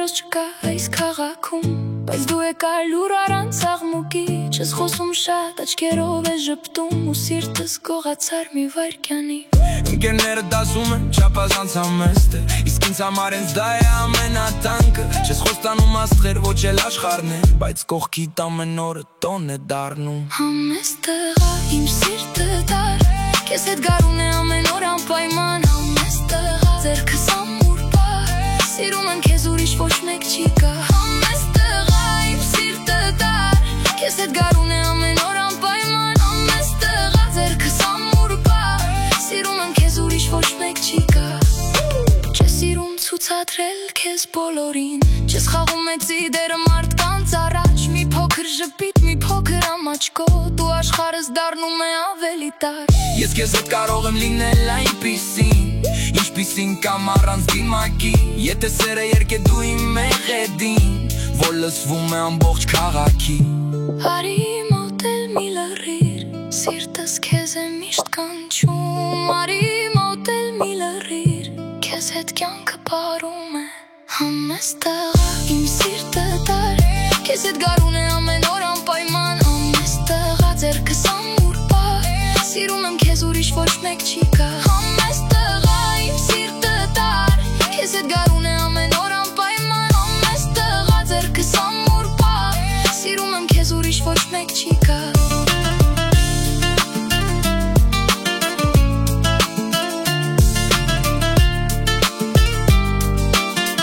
ոչնչված չկա այս քաղաքում, բայց դու եկար լուր առանց աղմուկի, չես խոսում շատ, աչքերով ես ժպտում ու սիրտս գողացար մի վայրկյանի։ Ընկերներդ ասում են չափազանց համեստ է, իսկ ինձ համար հենց դա է ամենատանկը։ Չես խոստանում աստղեր, ոչ էլ աշխարհներ, բայց կողքիդ ամեն օրը տոն է դառնում։ Համեստ տղա, իմ սիրտը դար, քեզ հետ գարուն է ամեն օր անպայման։ Համեստ տղա, ձեռքս ամուր պա, սիրում եմ քեզ ուրիշ ոչ մեկ չի գա։ Համեստ տղա, իմ սիրտը դար, քեզ հետ գարուն է ամեն օր անպայման։ Համեստ տղա, ձեռքս ամուր պա, սիրում եմ քեզ ուրիշ ոչ մեկ չի գա։ Չես սիրում ցուցադրել քեզ բոլորին, չես խաղում մեծի դերը մարդկանց առաջ, մի փոքր ժպիտ, մի փոքր ամաչկով, դու աշխարհս դառնում է ավելի տար։ Ես քեզ հետ կարող եմ լինել այնպիսին, ինչպիսին կամ առանց դիմակի, եթե սերը երկե դու իմ մեղեդին, որ լսվում է ամբողջ քաղաքի։ Արի մոտել մի լռիր, սիրտս քեզ է միշտ կանչում, արի մոտել մի լռիր, քեզ հետ կյանքը բարում է։ Համեստ տղա, իմ սիրտը դար, քեզ հետ գարուն է ամեն օր անպայման։ Համեստ տղա, ձեռքս ամուր պա, սիրում եմ քեզ ուրիշ ոչ մեկ չի գա։ Համեստ տղա, իմ սիրտը դար, քեզ հետ գարուն է ամեն օր անպայման։ Համեստ տղա, ձեռքս ամուր պա, սիրում եմ քեզ ուրիշ ոչ մեկ չի գա։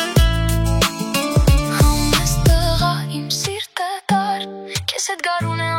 Համեստ տղա, իմ սիրտը դար, քեզ հետ գարուն է